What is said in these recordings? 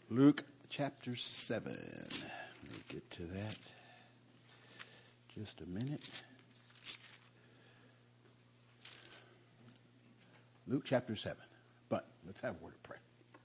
Luke chapter 7. Let me get to that. Just a minute. Luke chapter 7. But let's have a word of prayer.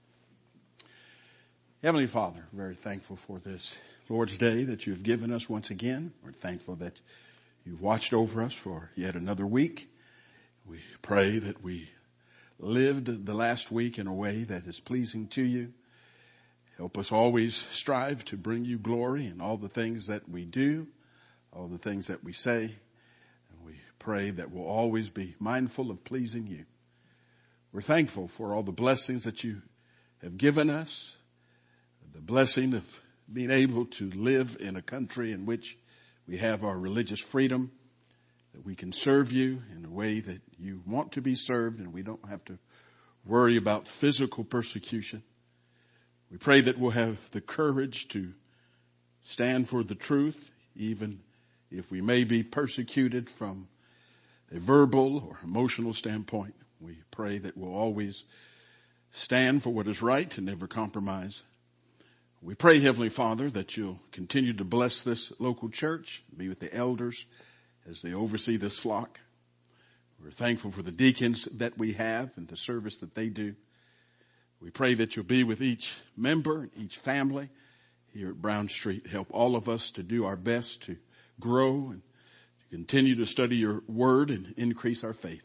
Heavenly Father, very thankful for this Lord's Day that you have given us once again. We're thankful that you've watched over us for yet another week. We pray that we lived the last week in a way that is pleasing to you. Help us always strive to bring you glory in all the things that we do, all the things that we say. And we pray that we'll always be mindful of pleasing you. We're thankful for all the blessings that you have given us, the blessing of being able to live in a country in which we have our religious freedom, that we can serve you in a way that you want to be served, and we don't have to worry about physical persecution. We pray that we'll have the courage to stand for the truth, even if we may be persecuted from a verbal or emotional standpoint. We pray that we'll always stand for what is right and never compromise. We pray, Heavenly Father, that you'll continue to bless this local church, be with the elders as they oversee this flock. We're thankful for the deacons that we have and the service that they do. We pray that you'll be with each member, each family here at Brown Street. Help all of us to do our best to grow and to continue to study your word and increase our faith.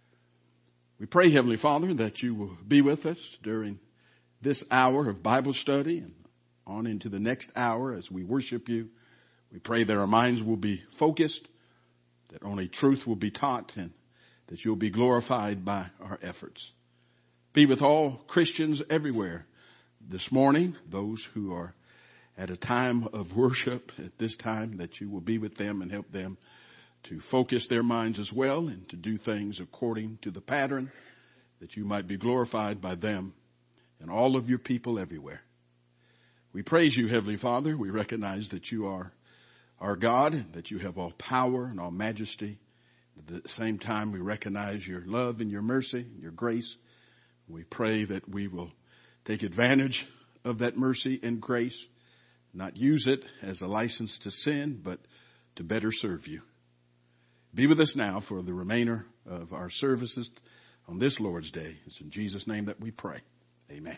We pray, Heavenly Father, that you will be with us during this hour of Bible study and on into the next hour as we worship you. We pray that our minds will be focused, that only truth will be taught, and that you'll be glorified by our efforts. Be with all Christians everywhere this morning, those who are at a time of worship at this time, that you will be with them and help them to focus their minds as well and to do things according to the pattern, that you might be glorified by them and all of your people everywhere. We praise you, Heavenly Father. We recognize that you are our God and that you have all power and all majesty. At the same time, we recognize your love and your mercy and your grace. We pray that we will take advantage of that mercy and grace, not use it as a license to sin, but to better serve you. Be with us now for the remainder of our services on this Lord's Day. It's in Jesus' name that we pray. Amen.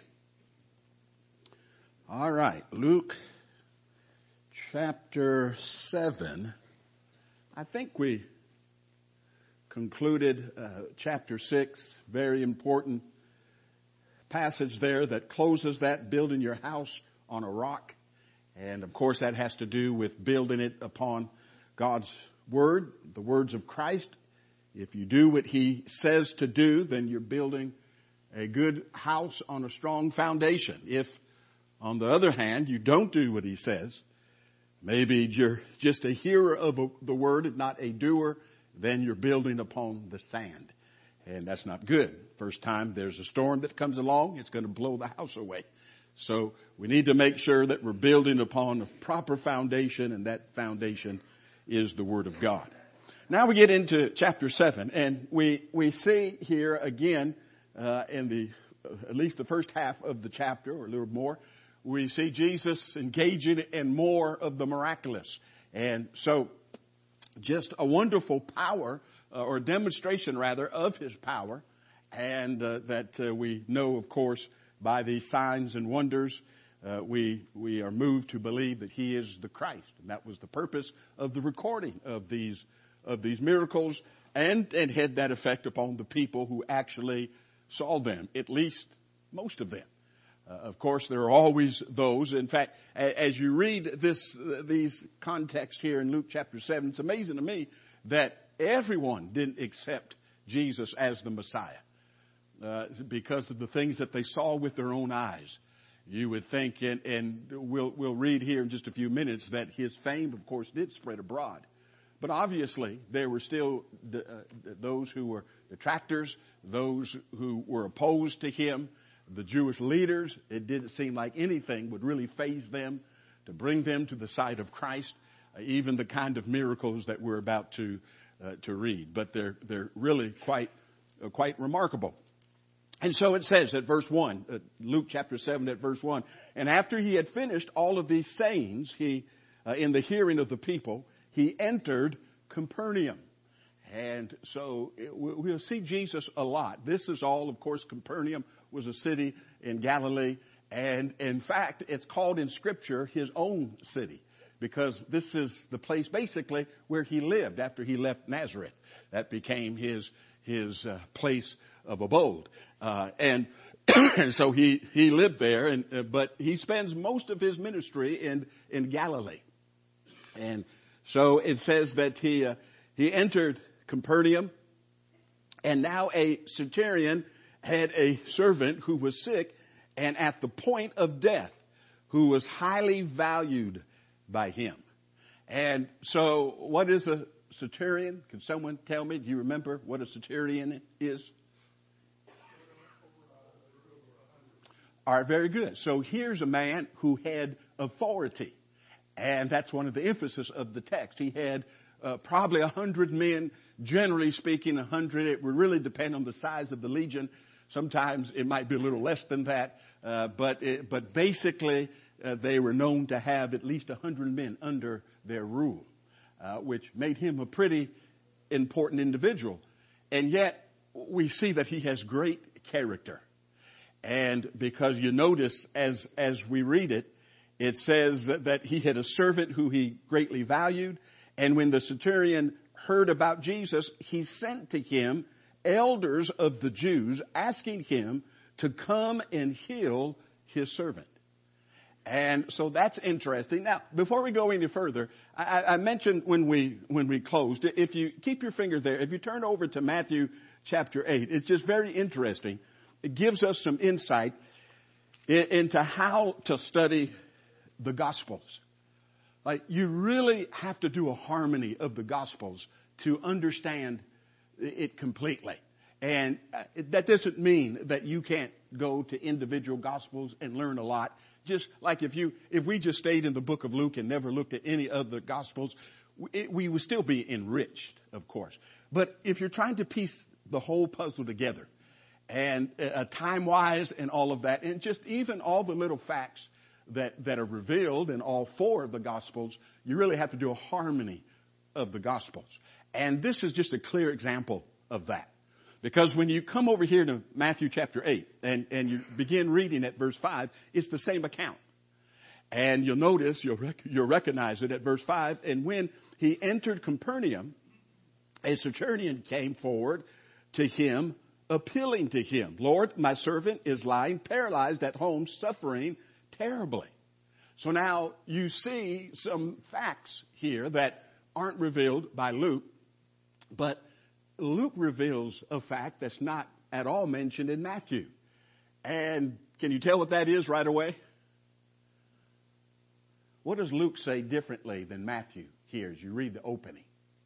All right, Luke chapter 7. I think we concluded chapter 6, very important passage there that closes that, building your house on a rock. And of course that has to do with building it upon God's word, the words of Christ. If you do what he says to do, then you're building a good house on a strong foundation. If, on the other hand, you don't do what he says, maybe you're just a hearer of the word and not a doer, then you're building upon the sand. And that's not good. First time there's a storm that comes along, it's going to blow the house away. So we need to make sure that we're building upon a proper foundation, and that foundation is the Word of God. Now we get into chapter 7, and we see here again in at least the first half of the chapter, or a little more, we see Jesus engaging in more of the miraculous. And so just a wonderful power, or demonstration rather, of his power, and that we know, of course, by these signs and wonders, we are moved to believe that he is the Christ. And that was the purpose of the recording of these miracles, and had that effect upon the people who actually saw them, at least most of them. Of course, there are always those. In fact, as you read these contexts here in Luke chapter 7, it's amazing to me that everyone didn't accept Jesus as the Messiah because of the things that they saw with their own eyes. You would think, and we'll read here in just a few minutes, that his fame, of course, did spread abroad. But obviously, there were still those who were detractors, those who were opposed to him, the Jewish leaders. It didn't seem like anything would really faze them to bring them to the side of Christ, even the kind of miracles that we're about to read. But they're really quite remarkable. And so it says at verse 1, Luke chapter 7 at verse 1, and after he had finished all of these sayings, he, in the hearing of the people, he entered Capernaum. And so we'll see Jesus a lot. This is all, of course, Capernaum was a city in Galilee. And in fact, it's called in Scripture his own city, because this is the place basically where he lived after he left Nazareth. That became his place of abode. And so he lived there, but he spends most of his ministry in Galilee. And so it says that he entered Capernaum, and now a centurion had a servant who was sick and at the point of death, who was highly valued by him. And so what is a centurion? Can someone tell me? Do you remember what a centurion is? All right, very good. So here's a man who had authority. And that's one of the emphasis of the text. He had probably 100 men, generally speaking 100. It would really depend on the size of the legion. Sometimes it might be a little less than that. But basically they were known to have at least 100 men under their rule, which made him a pretty important individual. And yet we see that he has great character. And because you notice as we read it, it says that he had a servant who he greatly valued. And when the centurion heard about Jesus, he sent to him elders of the Jews, asking him to come and heal his servant. And so that's interesting. Now, before we go any further, I mentioned when we closed, if you keep your finger there, if you turn over to Matthew chapter 8, it's just very interesting. It gives us some insight into how to study the Gospels. Like, you really have to do a harmony of the Gospels to understand it completely. And that doesn't mean that you can't go to individual Gospels and learn a lot. Just like if we just stayed in the book of Luke and never looked at any other Gospels, we would still be enriched, of course. But if you're trying to piece the whole puzzle together, and time-wise and all of that, and just even all the little facts that are revealed in all four of the Gospels, you really have to do a harmony of the Gospels. And this is just a clear example of that. Because when you come over here to Matthew chapter 8 and you begin reading at verse 5, it's the same account. And you'll notice, you'll recognize it at verse 5. And when he entered Capernaum, a centurion came forward to him, appealing to him, "Lord, my servant is lying paralyzed at home, suffering terribly." So now you see some facts here that aren't revealed by Luke, but Luke reveals a fact that's not at all mentioned in Matthew. And can you tell what that is right away? What does Luke say differently than Matthew here as you read the opening?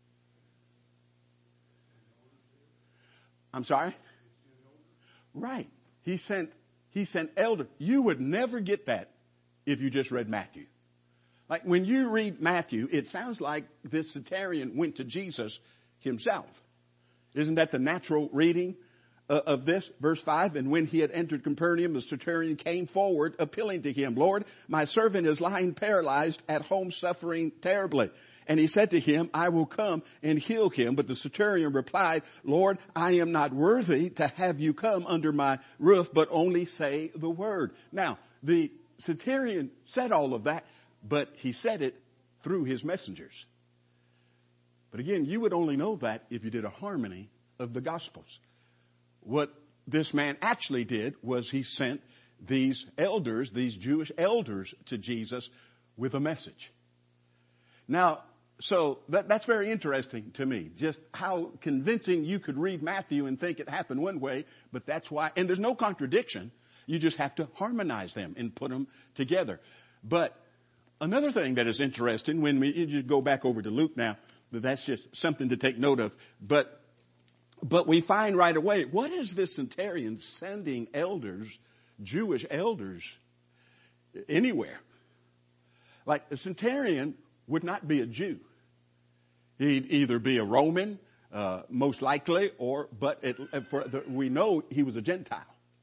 I'm sorry? Right. He sent elder. You would never get that if you just read Matthew. Like when you read Matthew, it sounds like this centurion went to Jesus himself. Isn't that the natural reading of this? Verse 5, and when he had entered Capernaum, the centurion came forward, appealing to him, "Lord, my servant is lying paralyzed at home, suffering terribly." And he said to him, "I will come and heal him." But the centurion replied, "Lord, I am not worthy to have you come under my roof, but only say the word." Now, the centurion said all of that, but he said it through his messengers. But again, you would only know that if you did a harmony of the Gospels. What this man actually did was he sent these elders, these Jewish elders, to Jesus with a message. Now, so that's very interesting to me, just how convincing you could read Matthew and think it happened one way, but that's why, and there's no contradiction. You just have to harmonize them and put them together. But another thing that is interesting when you just go back over to Luke now, that's just something to take note of. But we find right away, what is this centurion sending elders, Jewish elders, anywhere? Like a centurion would not be a Jew. He'd either be a Roman, most likely, we know he was a Gentile.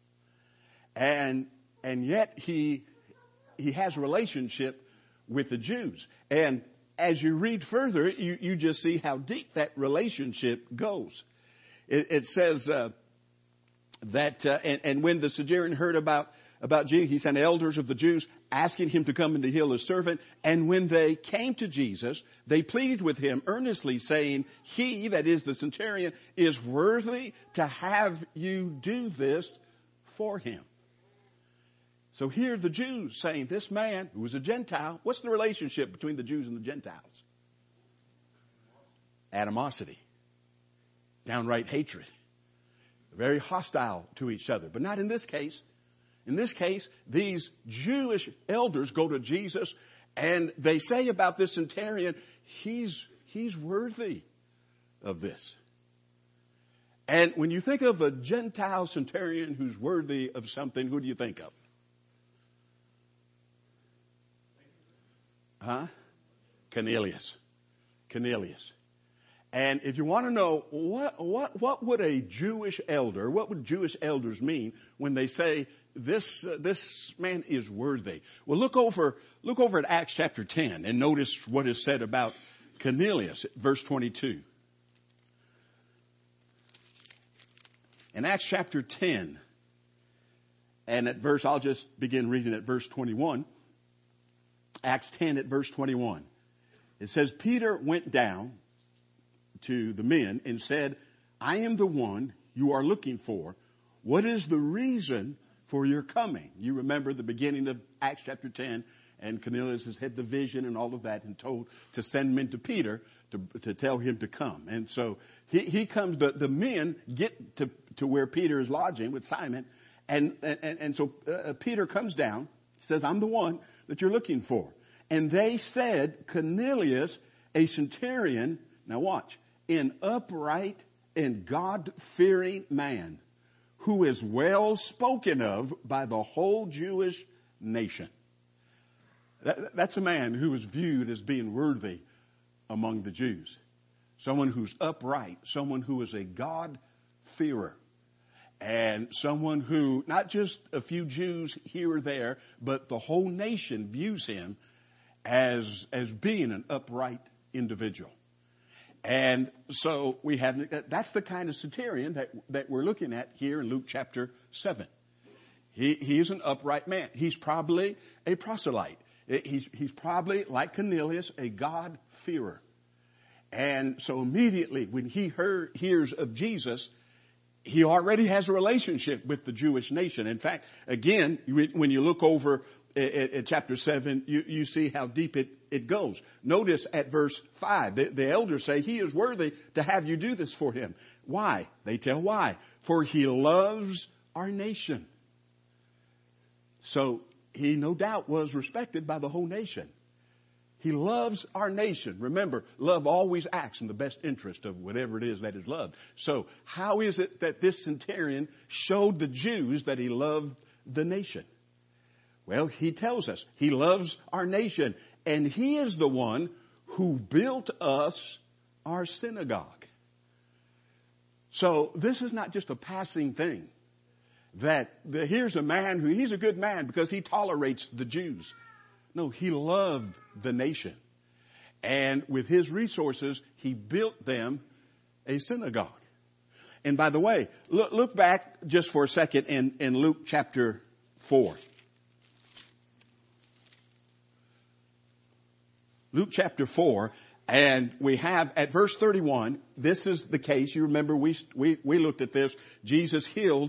And yet he has a relationship with the Jews. And as you read further, you just see how deep that relationship goes. It says that and when the centurion heard about Jesus, he sent elders of the Jews asking him to come and to heal his servant. And when they came to Jesus, they pleaded with him earnestly, saying, he, that is the centurion, is worthy to have you do this for him. So here the Jews saying, this man who was a Gentile, what's the relationship between the Jews and the Gentiles? Animosity. Downright hatred. Very hostile to each other. But not in this case. In this case, these Jewish elders go to Jesus and they say about this centurion, he's worthy of this. And when you think of a Gentile centurion who's worthy of something, who do you think of? Cornelius. And if you want to know what would a Jewish elder, what would Jewish elders mean when they say this man is worthy? Well, look over at Acts chapter 10 and notice what is said about Cornelius, verse 22. In Acts chapter 10, and I'll just begin reading at verse 21. Acts 10 at verse 21. It says, Peter went down to the men and said, I am the one you are looking for. What is the reason for your coming? You remember the beginning of Acts chapter 10, and Cornelius has had the vision and all of that and told to send men to Peter to tell him to come. And so he comes, the men get to where Peter is lodging with Simon. And so Peter comes down, says, I'm the one that you're looking for. And they said, Cornelius, a centurion, now watch, an upright and God-fearing man who is well spoken of by the whole Jewish nation. That's a man who is viewed as being worthy among the Jews. Someone who's upright, someone who is a God-fearer. And someone who, not just a few Jews here or there, but the whole nation views him as being an upright individual. And so that's the kind of centurion that we're looking at here in Luke chapter 7. He's an upright man. He's probably a proselyte. He's probably, like Cornelius, a God-fearer. And so immediately when he hears of Jesus, he already has a relationship with the Jewish nation. In fact, again, when you look over at chapter 7, you see how deep it goes. Notice at verse 5, the elders say, he is worthy to have you do this for him. Why? They tell why. For he loves our nation. So he no doubt was respected by the whole nation. He loves our nation. Remember, love always acts in the best interest of whatever it is that is loved. So how is it that this centurion showed the Jews that he loved the nation? Well, he tells us he loves our nation, and he is the one who built us our synagogue. So this is not just a passing thing. Here's a man he's a good man because he tolerates the Jews. No, he loved the nation. And with his resources, he built them a synagogue. And by the way, look back just for a second in Luke chapter 4. Luke chapter 4, and we have at verse 31, this is the case. You remember we looked at this. Jesus healed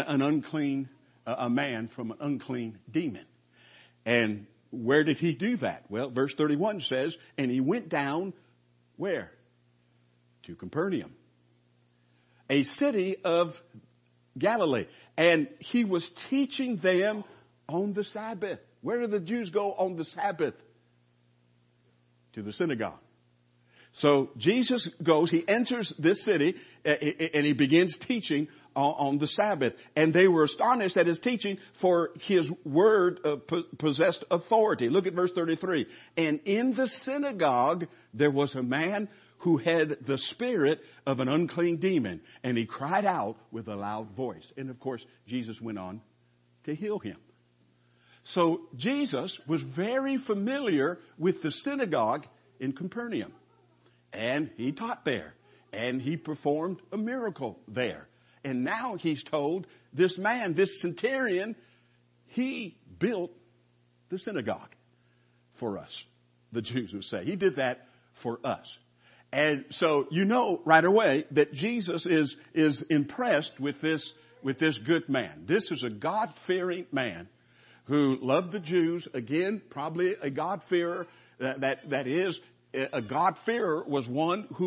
a man from an unclean demon. And where did he do that? Well, verse 31 says, and he went down where? To Capernaum, a city of Galilee. And he was teaching them on the Sabbath. Where do the Jews go on the Sabbath? To the synagogue. So Jesus goes, he enters this city, and he begins teaching on the Sabbath. And they were astonished at his teaching, for his word possessed authority. Look at verse 33. And in the synagogue, there was a man who had the spirit of an unclean demon. And he cried out with a loud voice. And of course, Jesus went on to heal him. So Jesus was very familiar with the synagogue in Capernaum. And he taught there. And he performed a miracle there. And now he's told this man, this centurion, he built the synagogue for us, the Jews would say. He did that for us. And so you know right away that Jesus is impressed with this good man. This is a God-fearing man who loved the Jews. Again, probably a God-fearer. That is, a God-fearer was one who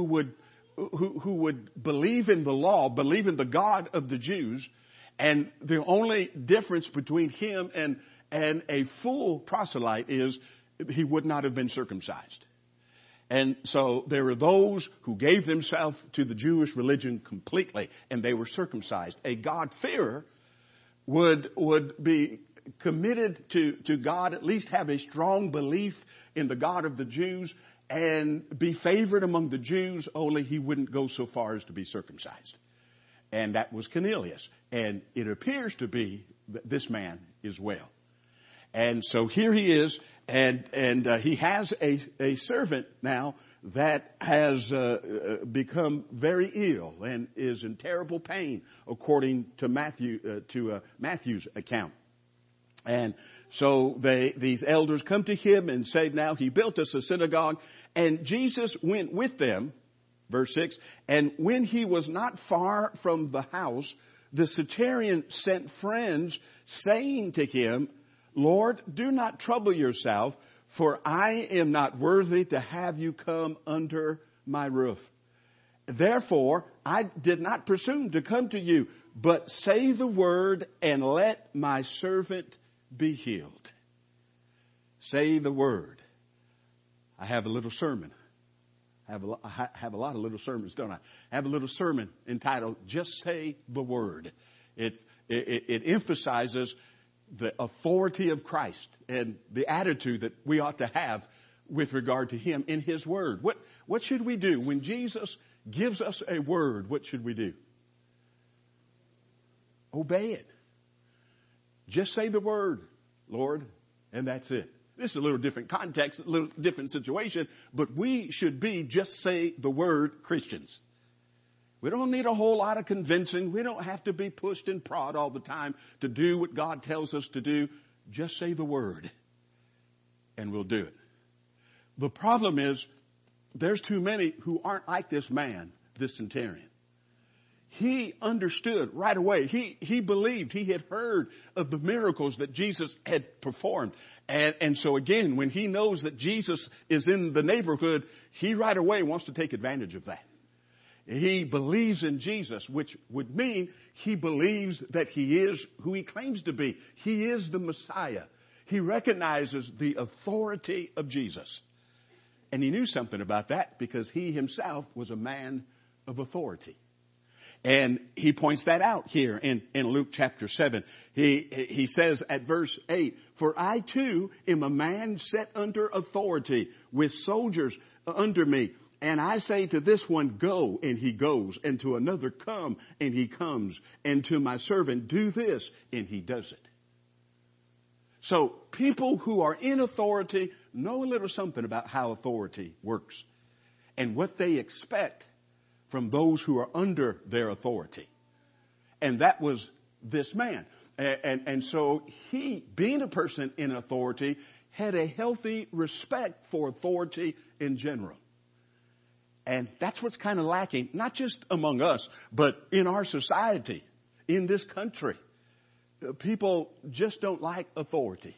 would believe in the law, believe in the God of the Jews. And the only difference between him and a full proselyte is he would not have been circumcised. And so there were those who gave themselves to the Jewish religion completely, and they were circumcised. A God-fearer would be committed to God, at least have a strong belief in the God of the Jews, and be favored among the Jews, only he wouldn't go so far as to be circumcised. And that was Cornelius. And it appears to be that this man as well. And so here he is, and he has a servant now that has become very ill and is in terrible pain, according to Matthew's account. And so these elders come to him and say, now he built us a synagogue, and Jesus went with them, verse 6, and when he was not far from the house, the centurion sent friends saying to him, Lord, do not trouble yourself, for I am not worthy to have you come under my roof. Therefore, I did not presume to come to you, but say the word and let my servant be healed. Say the word. I have a little sermon. I have a lot of little sermons, don't I? I have a little sermon entitled, Just Say the Word. It emphasizes the authority of Christ and the attitude that we ought to have with regard to him in his word. What should we do when Jesus gives us a word? What should we do? Obey it. Just say the word, Lord, and that's it. This is a little different context, a little different situation, but we should be just say the word Christians. We don't need a whole lot of convincing. We don't have to be pushed and prod all the time to do what God tells us to do. Just say the word and we'll do it. The problem is there's too many who aren't like this man, this centurion. He understood right away. He believed. He had heard of the miracles that Jesus had performed. And so again, when he knows that Jesus is in the neighborhood, he right away wants to take advantage of that. He believes in Jesus, which would mean he believes that he is who he claims to be. He is the Messiah. He recognizes the authority of Jesus. And he knew something about that because he himself was a man of authority. And he points that out here in Luke chapter 7. He says at verse 8, for I too am a man set under authority with soldiers under me. And I say to this one, go, and he goes. And to another, come, and he comes. And to my servant, do this, and he does it. So people who are in authority know a little something about how authority works and what they expect from those who are under their authority. And that was this man. And so he, being a person in authority, had a healthy respect for authority in general. And that's what's kind of lacking, not just among us, but in our society, in this country. People just don't like authority.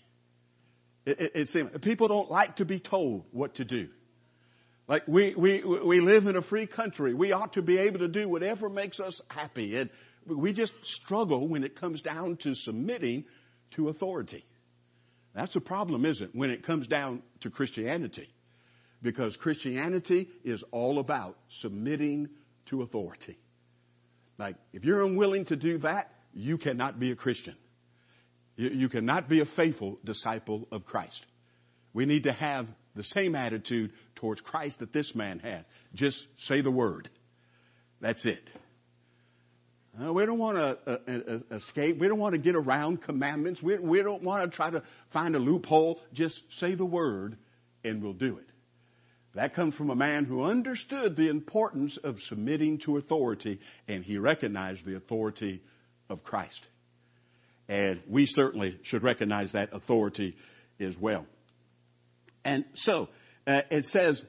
People don't like to be told what to do. Like we live in a free country. We ought to be able to do whatever makes us happy. And we just struggle when it comes down to submitting to authority. That's a problem, isn't it, when it comes down to Christianity? Because Christianity is all about submitting to authority. Like, if you're unwilling to do that, you cannot be a Christian. You cannot be a faithful disciple of Christ. We need to have the same attitude towards Christ that this man had. Just say the word. That's it. We don't want to escape. We don't want to get around commandments. We don't want to try to find a loophole. Just say the word and we'll do it. That comes from a man who understood the importance of submitting to authority, and he recognized the authority of Christ. And we certainly should recognize that authority as well. And so it says,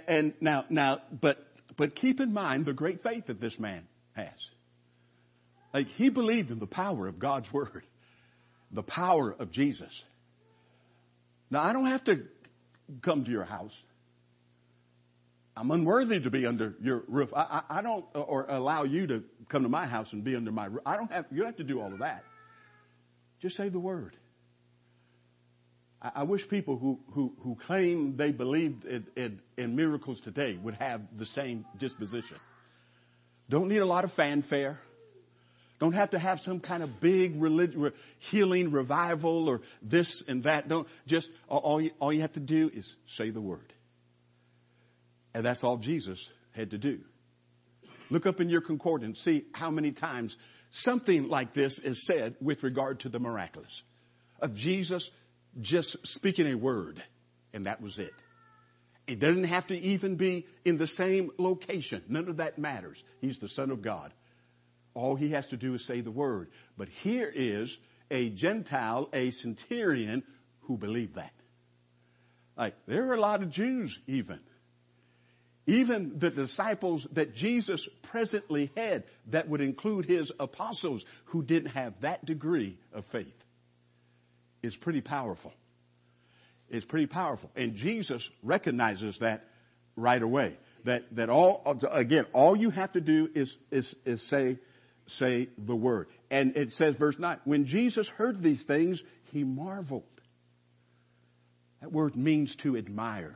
but keep in mind the great faith that this man has. Like, he believed in the power of God's word, the power of Jesus. Now, I don't have to come to your house. I'm unworthy to be under your roof. I don't, or allow you to come to my house and be under my roof. You don't have to do all of that. Just say the word. I wish people who claim they believed in miracles today would have the same disposition. Don't need a lot of fanfare. Don't have to have some kind of big healing revival or this and that. Don't just, all you have to do is say the word. And that's all Jesus had to do. Look up in your concordance, see how many times something like this is said with regard to the miraculous. Of Jesus just speaking a word, and that was it. It doesn't have to even be in the same location. None of that matters. He's the Son of God. All he has to do is say the word. But here is a Gentile, a centurion, who believed that. Like, there are a lot of Jews even the disciples that Jesus presently had, that would include his apostles, who didn't have that degree of faith. It's pretty powerful. It's pretty powerful. And Jesus recognizes that right away. That all you have to do is say the word. And it says, verse 9, when Jesus heard these things, he marveled. That word means to admire.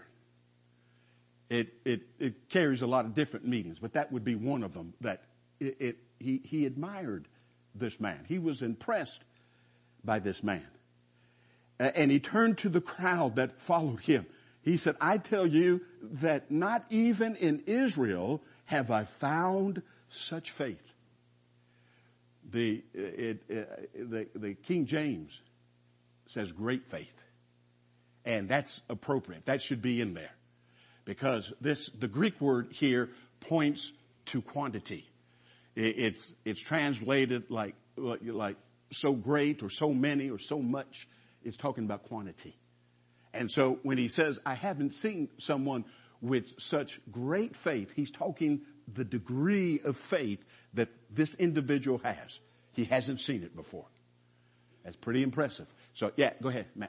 It carries a lot of different meanings, but that would be one of them. That he admired this man. He was impressed by this man. And he turned to the crowd that followed him. He said, I tell you that not even in Israel have I found such faith. The King James says great faith. And that's appropriate. That should be in there. Because the Greek word here points to quantity. It's translated like so great or so many or so much. It's talking about quantity. And so when he says, I haven't seen someone with such great faith, he's talking the degree of faith that this individual has. He hasn't seen it before. That's pretty impressive. So, yeah, go ahead, Matt.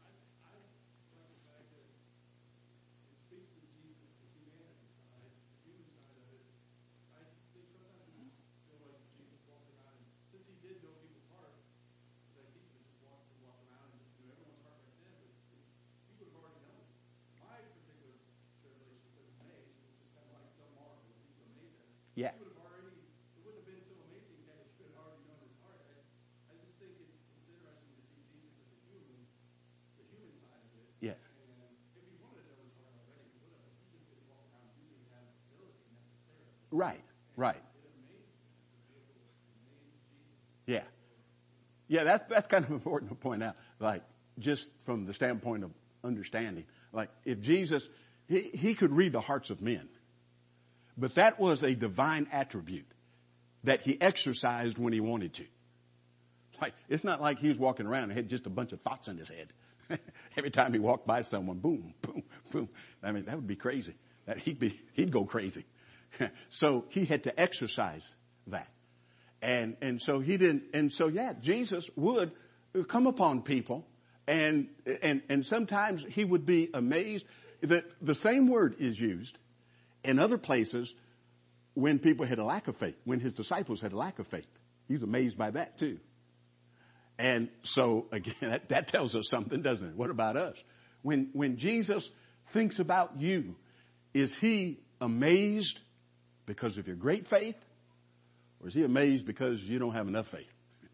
Yeah. It wouldn't have been so amazing that he could have already known his heart. I just think it's interesting to see Jesus as the human side of it. Yes. And if he wanted to know his heart already, he would have. He just didn't walk around using that ability necessarily. Right. It amazed him to be able to amaze Jesus. Yeah. Yeah, that's kind of important to point out. Like, just from the standpoint of understanding. Like, if Jesus, he could read the hearts of men. But that was a divine attribute that he exercised when he wanted to. Like, it's not like he was walking around and had just a bunch of thoughts in his head. Every time he walked by someone, boom, boom, boom. I mean, that would be crazy. He'd go crazy. So he had to exercise that. And so he didn't, and so yeah, Jesus would come upon people and sometimes he would be amazed that the same word is used in other places when people had a lack of faith, when his disciples had a lack of faith. He's amazed by that too. And so again, that tells us something, doesn't it? What about us? When Jesus thinks about you, is he amazed because of your great faith? Or is he amazed because you don't have enough faith?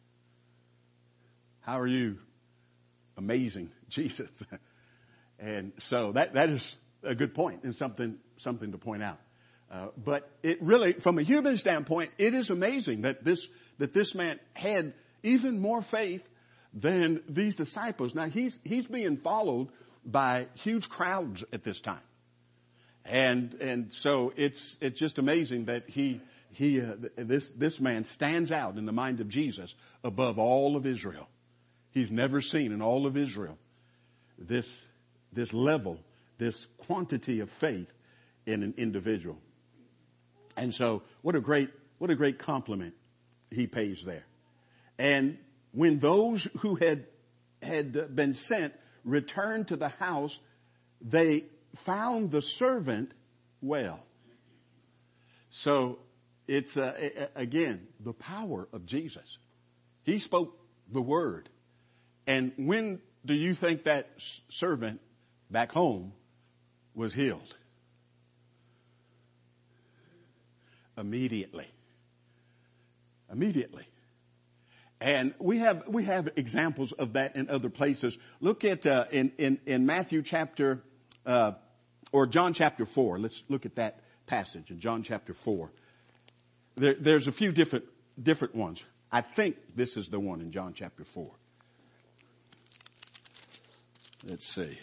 How are you amazing Jesus? And so that is a good point and something to point out. But it really, from a human standpoint, it is amazing that this man had even more faith than these disciples. Now he's being followed by huge crowds at this time. And so it's just amazing that this man stands out in the mind of Jesus above all of Israel. He's never seen in all of Israel this level, this quantity of faith in an individual. And so what a great compliment he pays there. And when those who had been sent returned to the house, they found the servant well. So it's again the power of Jesus. He spoke the word. And when do you think that servant back home was healed? Immediately. And we have examples of that in other places. Look at in Matthew chapter or John chapter 4. Let's look at that passage in John chapter 4. There's a few different ones. I think this is the one in John chapter 4. Let's see.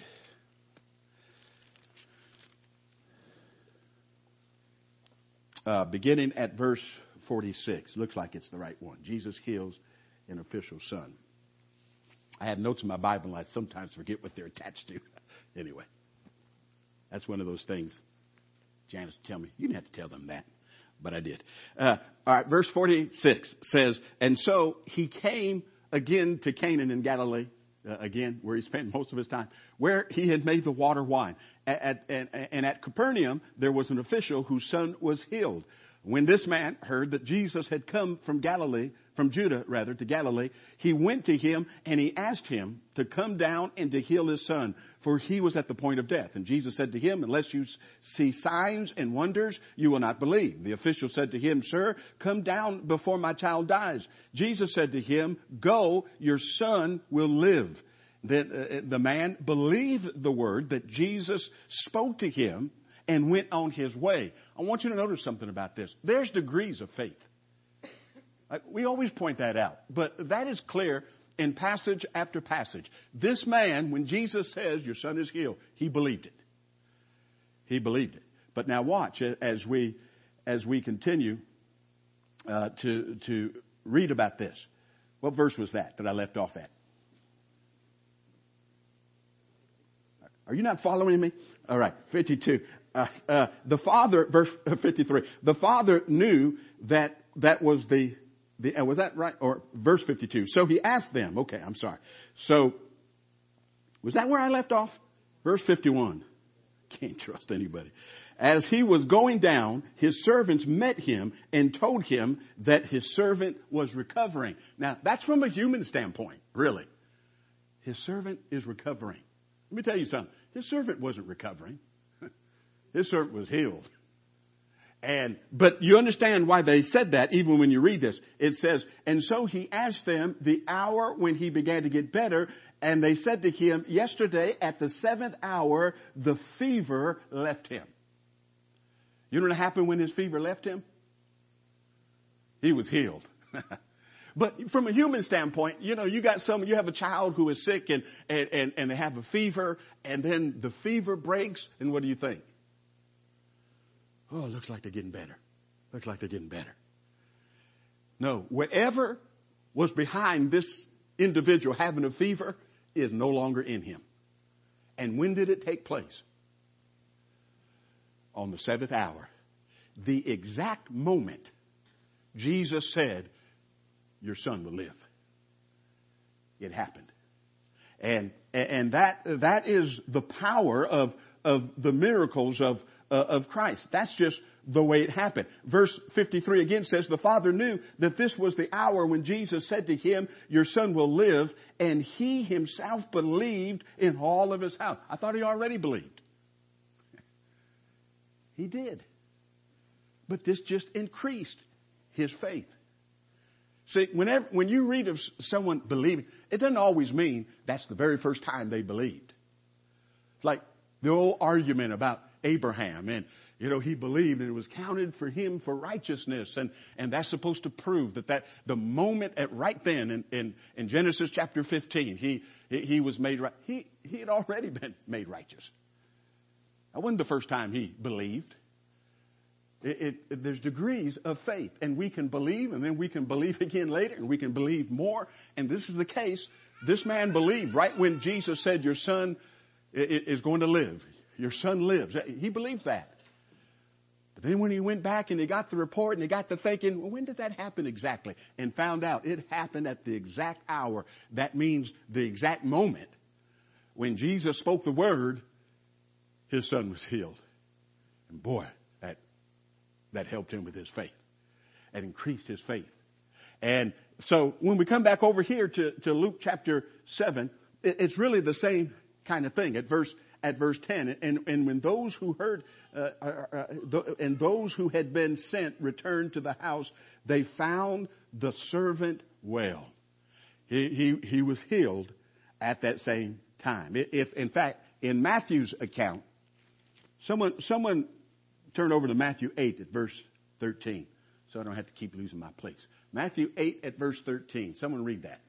Beginning at verse 46. Looks like it's the right one. Jesus heals an official's son. I have notes in my Bible and I sometimes forget what they're attached to. Anyway, that's one of those things. Janice would tell me, you didn't have to tell them that, but I did. All right, verse 46 says, and so he came again to Canaan in Galilee, again, where he spent most of his time, where he had made the water wine. And at Capernaum, there was an official whose son was healed. When this man heard that Jesus had come from Judah to Galilee, he went to him and he asked him to come down and to heal his son, for he was at the point of death. And Jesus said to him, unless you see signs and wonders, you will not believe. The official said to him, sir, come down before my child dies. Jesus said to him, go, your son will live. Then the man believed the word that Jesus spoke to him and went on his way. I want you to notice something about this. There's degrees of faith. We always point that out, but that is clear in passage after passage. This man, when Jesus says your son is healed, he believed it. He believed it. But now watch as we continue to read about this. What verse was that I left off at? Are you not following me? All right, 52. The father, verse 53, the father knew that was was that right? Or verse 52. So he asked them, okay, I'm sorry. So was that where I left off? Verse 51. Can't trust anybody. As he was going down, his servants met him and told him that his servant was recovering. Now that's from a human standpoint, really. His servant is recovering. Let me tell you something. His servant wasn't recovering. His servant was healed. But you understand why they said that even when you read this. It says, and so he asked them the hour when he began to get better. And they said to him, yesterday at the 7th hour, the fever left him. You know what happened when his fever left him? He was healed. But from a human standpoint, you have a child who is sick and they have a fever, and then the fever breaks, and what do you think? Oh, it looks like they're getting better. No, whatever was behind this individual having a fever is no longer in him. And when did it take place? On the 7th hour. The exact moment Jesus said, your son will live. It happened. And that is the power of the miracles of Christ. That's just the way it happened. Verse 53 again says, the father knew that this was the hour when Jesus said to him, your son will live, and he himself believed in all of his house. I thought he already believed. He did. But this just increased his faith. See, when you read of someone believing, it doesn't always mean that's the very first time they believed. It's like the old argument about Abraham and, He believed, and it was counted for him for righteousness. And that's supposed to prove that the moment right then in Genesis chapter 15, he was made right. He had already been made righteous. That wasn't the first time he believed. There's degrees of faith, and we can believe, and then we can believe again later, and we can believe more. And this is the case. This man believed right when Jesus said, your son is going to live. Your son lives. He believed that. But then when he went back and he got the report and he got to thinking, well, when did that happen exactly? And found out it happened at the exact hour. That means the exact moment when Jesus spoke the word, his son was healed. And boy, that helped him with his faith. That increased his faith. And so when we come back over here to Luke chapter 7, it's really the same kind of thing at verse 10. And when those who heard, and those who had been sent returned to the house, they found the servant well. He was healed at that same time. If in fact, in Matthew's account, someone turn over to Matthew 8 at verse 13, so I don't have to keep losing my place. Matthew 8 at verse 13. Someone read that.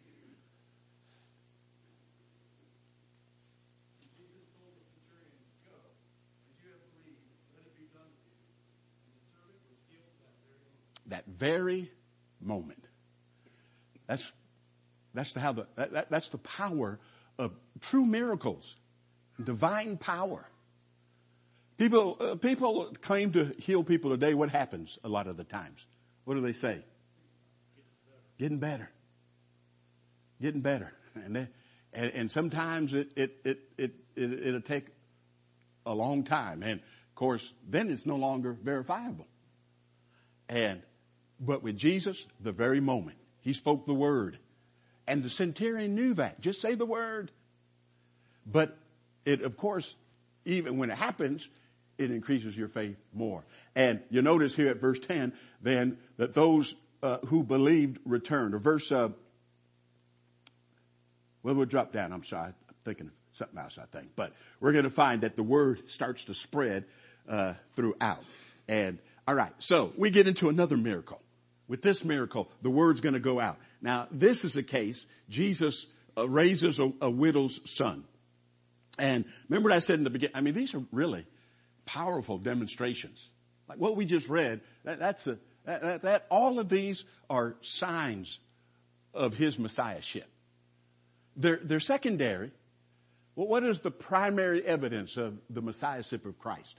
That very moment. That's the power of true miracles, divine power. People claim to heal people today. What happens a lot of the times? What do they say? Getting better. Getting better. And sometimes it'll take a long time. And of course, then it's no longer verifiable. But with Jesus, the very moment he spoke the word, and the centurion knew that. Just say the word. But of course, even when it happens, it increases your faith more. And you notice here at verse 10, then, that those who believed returned. Or verse, we'll drop down. I'm sorry. I'm thinking of something else, I think. But we're going to find that the word starts to spread throughout. And all right, so we get into another miracle. With this miracle, the word's going to go out. Now, this is a case. Jesus raises a widow's son. And remember what I said in the beginning? I mean, these are really powerful demonstrations. Like what we just read, all of these are signs of his messiahship. They're secondary. Well, what is the primary evidence of the messiahship of Christ?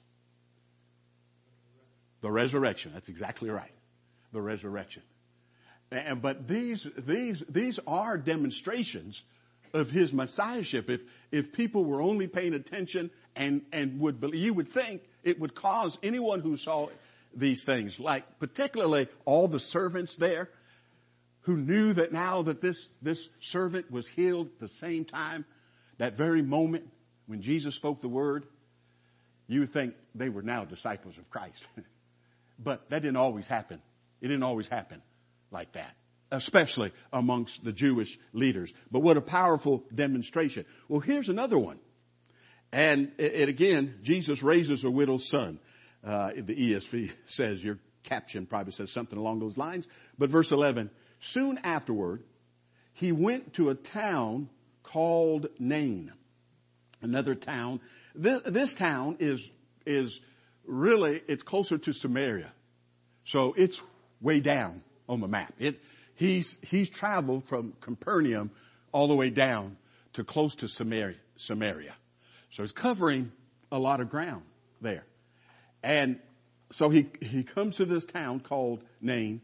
The resurrection. That's exactly right. The resurrection. But these are demonstrations of his messiahship. If people were only paying attention and would believe, you would think it would cause anyone who saw these things, like particularly all the servants there who knew that now that this servant was healed at the same time, that very moment when Jesus spoke the word, you would think they were now disciples of Christ. But that didn't always happen. It didn't always happen like that, especially amongst the Jewish leaders. But what a powerful demonstration. Well, here's another one. And again, Jesus raises a widow's son. The ESV says, your caption probably says something along those lines. But verse 11, soon afterward, he went to a town called Nain. Another town. This town is really, it's closer to Samaria. So it's way down on the map. He's traveled from Capernaum all the way down to close to Samaria. So he's covering a lot of ground there. And so he comes to this town called Nain,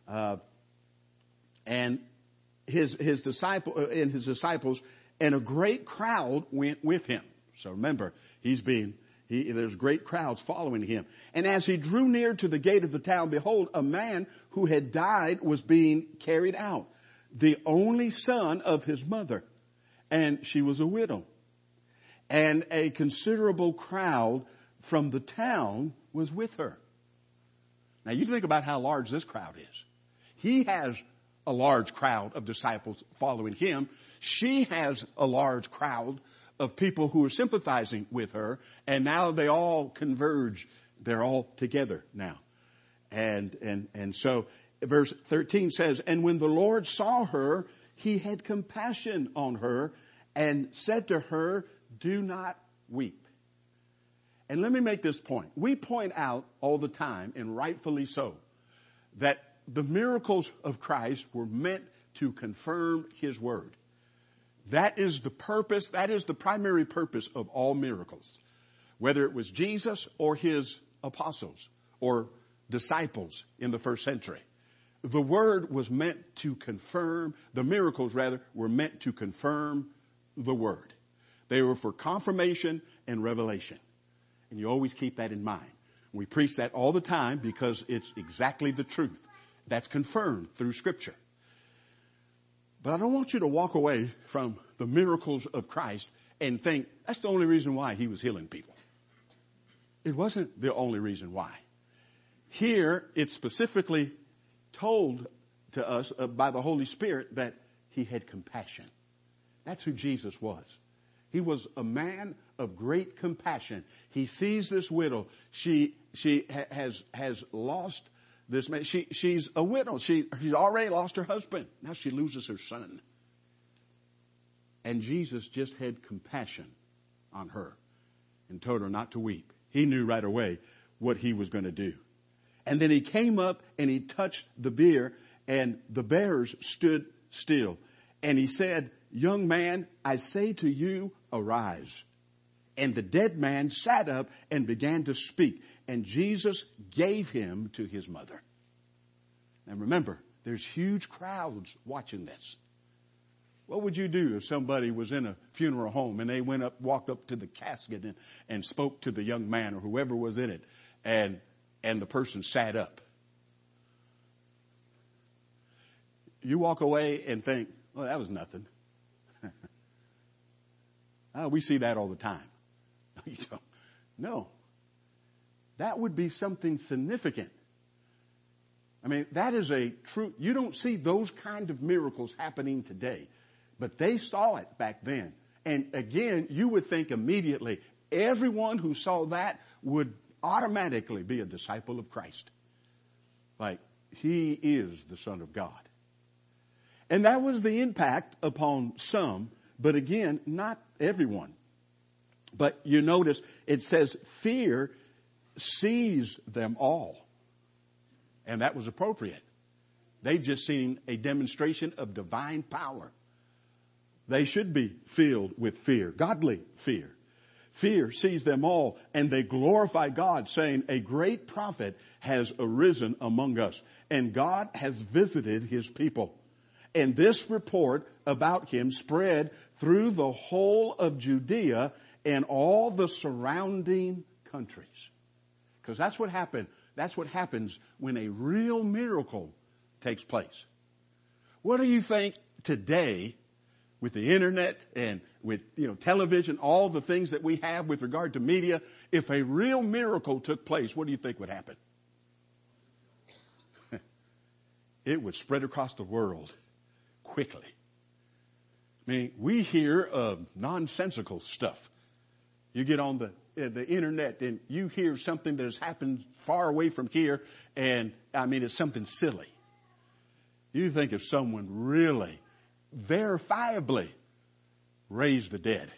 and his disciples and a great crowd went with him. So remember, there's great crowds following him. And as he drew near to the gate of the town, behold, a man who had died was being carried out, the only son of his mother. And she was a widow. And a considerable crowd from the town was with her. Now you think about how large this crowd is. He has a large crowd of disciples following him. She has a large crowd of people who are sympathizing with her, and now they all converge They're all together now. And so verse 13 says, and when the Lord saw her, he had compassion on her and said to her, do not weep. And let me make this point. We point out all the time, and rightfully so, that the miracles of Christ were meant to confirm his word. That is the purpose, that is the primary purpose of all miracles. Whether it was Jesus or his apostles or disciples in the first century. The word was meant to confirm, the miracles rather, were meant to confirm the word. They were for confirmation and revelation. And you always keep that in mind. We preach that all the time because it's exactly the truth. That's confirmed through Scripture. But I don't want you to walk away from the miracles of Christ and think that's the only reason why he was healing people. It wasn't the only reason why. Here, it's specifically told to us by the Holy Spirit that he had compassion. That's who Jesus was. He was a man of great compassion. He sees this widow. She has lost this man. She's a widow. She's already lost her husband. Now she loses her son. And Jesus just had compassion on her and told her not to weep. He knew right away what he was going to do. And then he came up and he touched the bier, and the bearers stood still. And he said, young man, I say to you, arise. And the dead man sat up and began to speak. And Jesus gave him to his mother. And remember, there's huge crowds watching this. What would you do if somebody was in a funeral home and they walked up to the casket and spoke to the young man or whoever was in it, and the person sat up? You walk away and think, well, that was nothing. We see that all the time. You don't. No. That would be something significant. I mean, that is a true, you don't see those kind of miracles happening today. But they saw it back then. And again, you would think immediately, everyone who saw that would automatically be a disciple of Christ. Like, he is the Son of God. And that was the impact upon some, but again, not everyone. But you notice it says fear seized them all. And that was appropriate. They'd just seen a demonstration of divine power. They should be filled with fear, godly fear. Fear seized them all, and they glorify God, saying, a great prophet has arisen among us, and God has visited his people. And this report about him spread through the whole of Judea and all the surrounding countries. Because that's what happened. That's what happens when a real miracle takes place. What do you think today, with the internet and with television, all the things that we have with regard to media, if a real miracle took place, what do you think would happen? It would spread across the world quickly. I mean, we hear of nonsensical stuff. You get on the internet and you hear something that has happened far away from here, and I mean, it's something silly. You think if someone really verifiably raised the dead,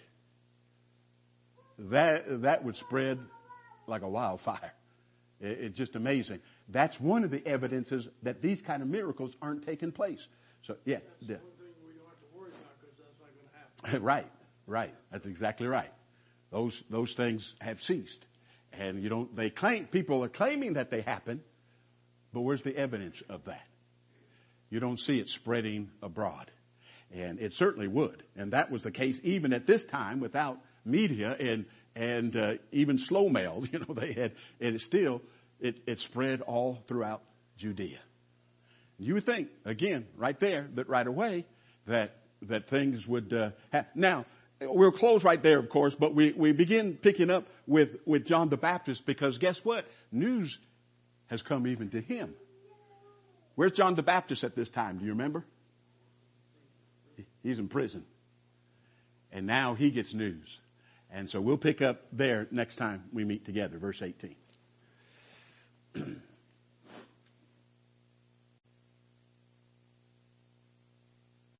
that would spread like a wildfire. It's just amazing. That's one of the evidences that these kind of miracles aren't taking place. So, yeah. That's the one thing we don't have to worry about, because that's not going to happen. Right. That's exactly right. Those things have ceased. And people are claiming that they happen, but where's the evidence of that? You don't see it spreading abroad. And it certainly would. And that was the case even at this time without media and even slow mail. They had, and it spread all throughout Judea. You would think, again, right there, that right away, that things would happen. Now, we'll close right there, of course, but we begin picking up with John the Baptist, because guess what? News has come even to him. Where's John the Baptist at this time? Do you remember? He's in prison. And now he gets news. And so we'll pick up there next time we meet together, verse 18.